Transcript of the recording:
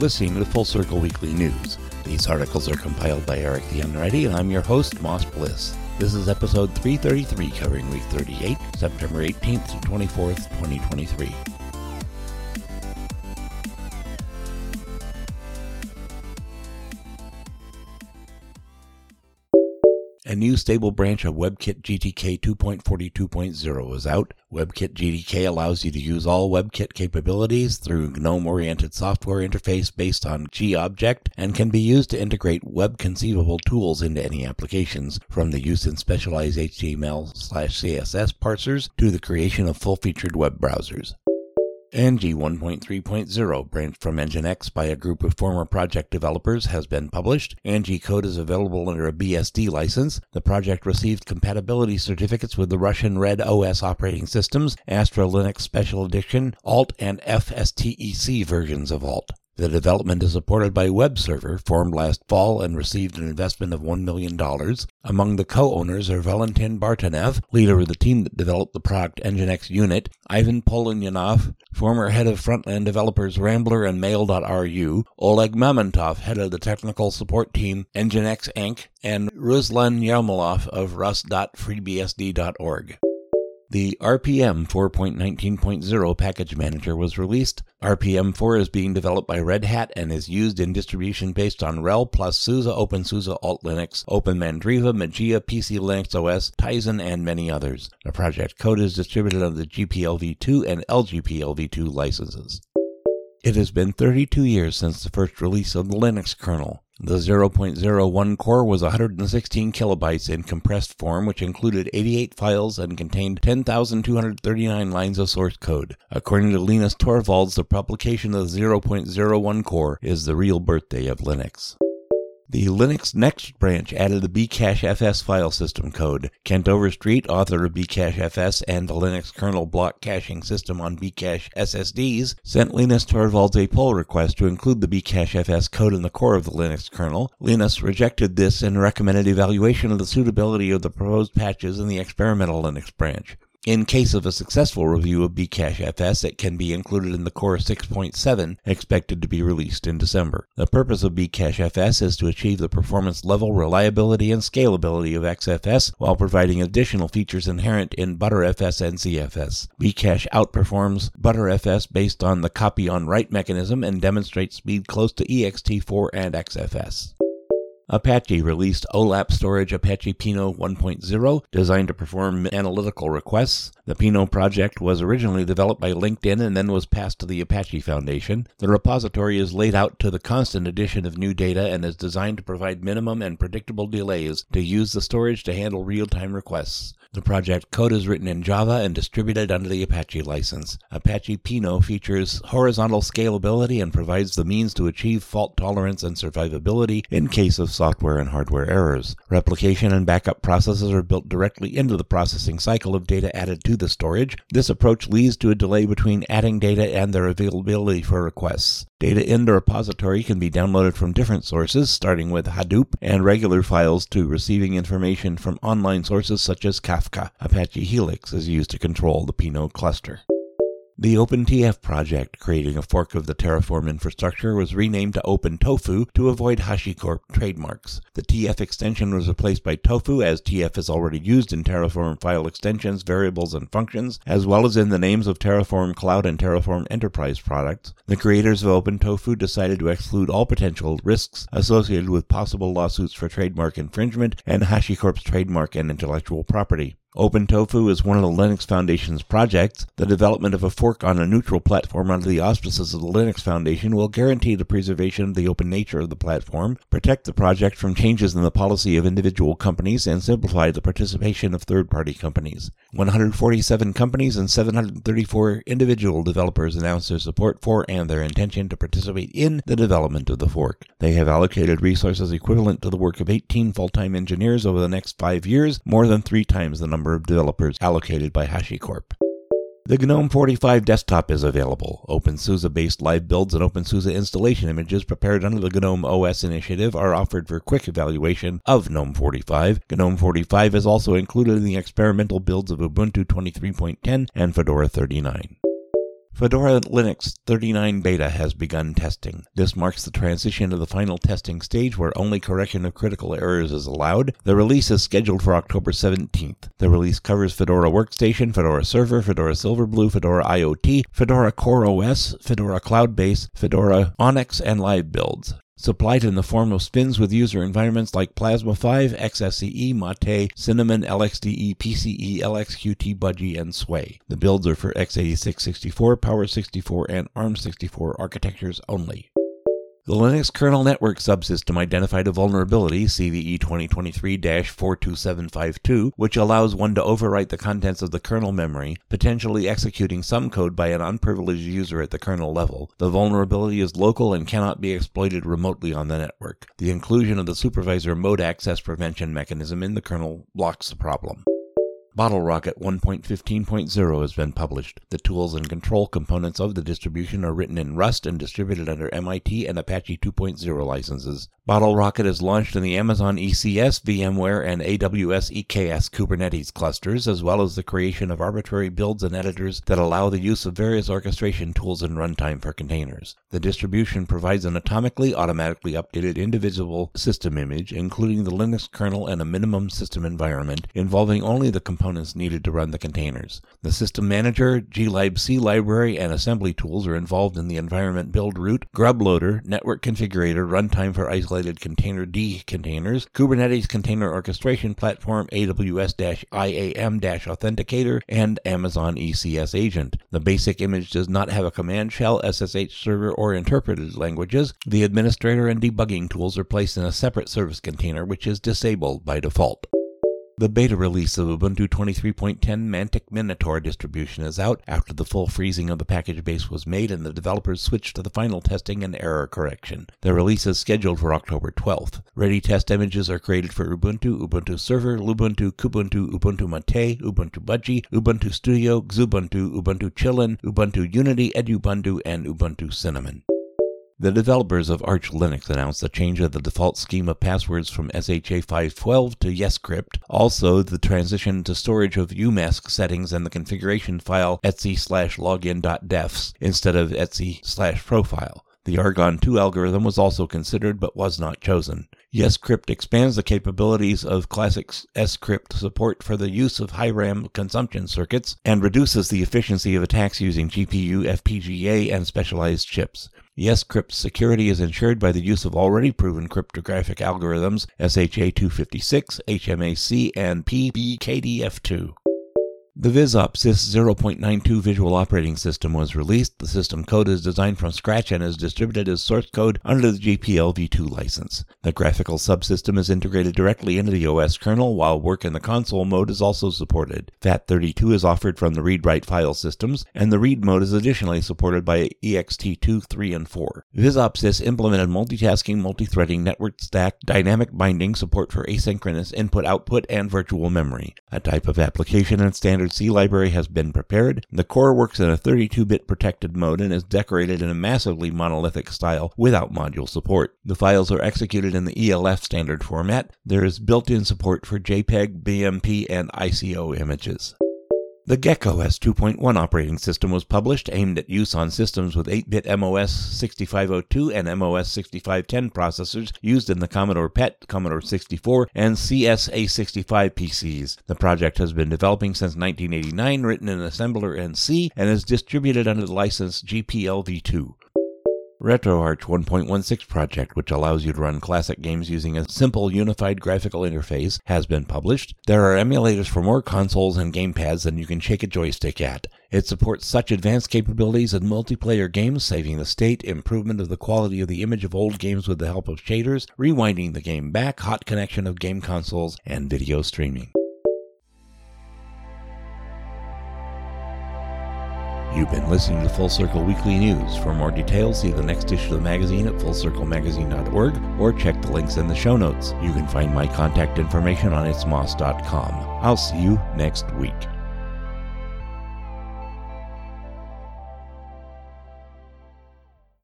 listening to Full Circle Weekly News. These articles are compiled by Eric the Unready, and I'm your host, Moss Bliss. This is episode 333, covering week 38, September 18th to 24th, 2023. A new stable branch of WebKit GTK 2.42.0 is out. WebKit GTK allows you to use all WebKit capabilities through GNOME-oriented software interface based on GObject and can be used to integrate web-conceivable tools into any applications, from the use in specialized HTML/CSS parsers to the creation of full-featured web browsers. Angie 1.3.0, branched from Nginx by a group of former project developers, has been published. Angie code is available under a BSD license. The project received compatibility certificates with the Russian Red OS operating systems, Astra Linux Special Edition, Alt, and FSTEC versions of Alt. The development is supported by WebServer, formed last fall and received an investment of $1 million. Among the co-owners are Valentin Bartanev, leader of the team that developed the product Nginx Unit, Ivan Polyanov, former head of front-end developers Rambler and Mail.ru, Oleg Mamontov, head of the technical support team Nginx Inc., and Ruslan Yarmolov of rust.freebsd.org. The RPM 4.19.0 package manager was released. RPM 4 is being developed by Red Hat and is used in distribution based on RHEL plus SUSE, OpenSUSE, Alt Linux, OpenMandriva, Mageia, PC Linux OS, Tizen, and many others. The project code is distributed under the GPLv2 and LGPLv2 licenses. It has been 32 years since the first release of the Linux kernel. The 0.01 core was 116 kilobytes in compressed form, which included 88 files and contained 10,239 lines of source code. According to Linus Torvalds, the publication of the 0.01 core is the real birthday of Linux. The Linux Next branch added the Bcachefs file system code. Kent Overstreet, author of Bcachefs and the Linux kernel block caching system on Bcache SSDs, sent Linus Torvalds a pull request to include the Bcachefs code in the core of the Linux kernel. Linus rejected this and recommended evaluation of the suitability of the proposed patches in the experimental Linux branch. In case of a successful review of Bcachefs, it can be included in the Core 6.7, expected to be released in December. The purpose of Bcachefs is to achieve the performance level, reliability, and scalability of XFS while providing additional features inherent in ButterFS and ZFS. Bcache outperforms ButterFS based on the copy-on-write mechanism and demonstrates speed close to ext4 and XFS. Apache released OLAP Storage Apache Pinot 1.0, designed to perform analytical requests. The Pinot project was originally developed by LinkedIn and then was passed to the Apache Foundation. The repository is laid out to the constant addition of new data and is designed to provide minimum and predictable delays to use the storage to handle real-time requests. The project code is written in Java and distributed under the Apache license. Apache Pinot features horizontal scalability and provides the means to achieve fault tolerance and survivability in case of software and hardware errors. Replication and backup processes are built directly into the processing cycle of data added to the storage. This approach leads to a delay between adding data and their availability for requests. Data in the repository can be downloaded from different sources, starting with Hadoop and regular files to receiving information from online sources such as Kafka. Apache Helix is used to control the Pinot cluster. The OpenTF project, creating a fork of the Terraform infrastructure, was renamed to OpenTofu to avoid HashiCorp trademarks. The TF extension was replaced by Tofu, as TF is already used in Terraform file extensions, variables, and functions, as well as in the names of Terraform Cloud and Terraform Enterprise products. The creators of OpenTofu decided to exclude all potential risks associated with possible lawsuits for trademark infringement and HashiCorp's trademark and intellectual property. OpenTofu is one of the Linux Foundation's projects. The development of a fork on a neutral platform under the auspices of the Linux Foundation will guarantee the preservation of the open nature of the platform, protect the project from changes in the policy of individual companies, and simplify the participation of third-party companies. 147 companies and 734 individual developers announced their support for and their intention to participate in the development of the fork. They have allocated resources equivalent to the work of 18 full-time engineers over the next 5 years, more than 3 times the number of developers allocated by HashiCorp. The GNOME 45 desktop is available. OpenSUSE-based live builds and OpenSUSE installation images prepared under the GNOME OS initiative are offered for quick evaluation of GNOME 45. GNOME 45 is also included in the experimental builds of Ubuntu 23.10 and Fedora 39. Fedora Linux 39 Beta has begun testing. This marks the transition to the final testing stage where only correction of critical errors is allowed. The release is scheduled for October 17th. The release covers Fedora Workstation, Fedora Server, Fedora Silverblue, Fedora IoT, Fedora CoreOS, Fedora Cloudbase, Fedora Onyx, and Live builds. Supplied in the form of spins with user environments like Plasma 5, XSCE, Mate, Cinnamon, LXDE, PCE, LXQT, Budgie, and Sway. The builds are for x86-64, Power 64, and ARM64 architectures only. The Linux kernel network subsystem identified a vulnerability, CVE 2023-42752, which allows one to overwrite the contents of the kernel memory, potentially executing some code by an unprivileged user at the kernel level. The vulnerability is local and cannot be exploited remotely on the network. The inclusion of the supervisor mode access prevention mechanism in the kernel blocks the problem. BottleRocket 1.15.0 has been published. The tools and control components of the distribution are written in Rust and distributed under MIT and Apache 2.0 licenses. BottleRocket is launched in the Amazon ECS, VMware, and AWS EKS Kubernetes clusters, as well as the creation of arbitrary builds and editors that allow the use of various orchestration tools and runtime for containers. The distribution provides an atomically, automatically updated indivisible system image, including the Linux kernel and a minimum system environment, involving only the components needed to run the containers. The system manager, glibc library, and assembly tools are involved in the environment build root, grub loader, network configurator, runtime for isolated container D containers, Kubernetes container orchestration platform, AWS-IAM-authenticator, and Amazon ECS agent. The basic image does not have a command shell, SSH server, or interpreted languages. The administrator and debugging tools are placed in a separate service container, which is disabled by default. The beta release of Ubuntu 23.10 Mantic Minotaur distribution is out after the full freezing of the package base was made and the developers switched to the final testing and error correction. The release is scheduled for October 12th. Ready test images are created for Ubuntu, Ubuntu Server, Lubuntu, Kubuntu, Ubuntu Mate, Ubuntu Budgie, Ubuntu Studio, Xubuntu, Ubuntu Chillin, Ubuntu Unity, Edubuntu, and Ubuntu Cinnamon. The developers of Arch Linux announced the change of the default scheme of passwords from SHA-512 to YesCrypt, also the transition to storage of UMask settings and the configuration file etc/login.defs instead of etc/profile. The Argon 2 algorithm was also considered but was not chosen. YesCrypt expands the capabilities of classic scrypt support for the use of high RAM consumption circuits and reduces the efficiency of attacks using GPU, FPGA, and specialized chips. YesCrypt's security is ensured by the use of already proven cryptographic algorithms SHA-256, HMAC, and PBKDF2. The VisOpsys 0.92 visual operating system was released. The system code is designed from scratch and is distributed as source code under the GPL v2 license. The graphical subsystem is integrated directly into the OS kernel, while work in the console mode is also supported. FAT32 is offered from the read-write file systems, and the read mode is additionally supported by ext2, 3, and 4. VisOpsys implemented multitasking, multi-threading, network stack, dynamic binding, support for asynchronous input-output, and virtual memory. A type of application and standard C library has been prepared. The core works in a 32-bit protected mode and is decorated in a massively monolithic style without module support. The files are executed in the ELF standard format. There is built-in support for JPEG, BMP, and ICO images. The GeckoOS 2.1 operating system was published, aimed at use on systems with 8-bit MOS 6502 and MOS 6510 processors used in the Commodore PET, Commodore 64, and CSA65 PCs. The project has been developing since 1989, written in assembler and C, and is distributed under the license GPL v2. RetroArch 1.16 project, which allows you to run classic games using a simple unified graphical interface, has been published. There are emulators for more consoles and gamepads than you can shake a joystick at. It supports such advanced capabilities in multiplayer games, saving the state, improvement of the quality of the image of old games with the help of shaders, rewinding the game back, hot connection of game consoles, and video streaming. You've been listening to Full Circle Weekly News. For more details, see the next issue of the magazine at fullcirclemagazine.org or check the links in the show notes. You can find my contact information on itsmoss.com. I'll see you next week.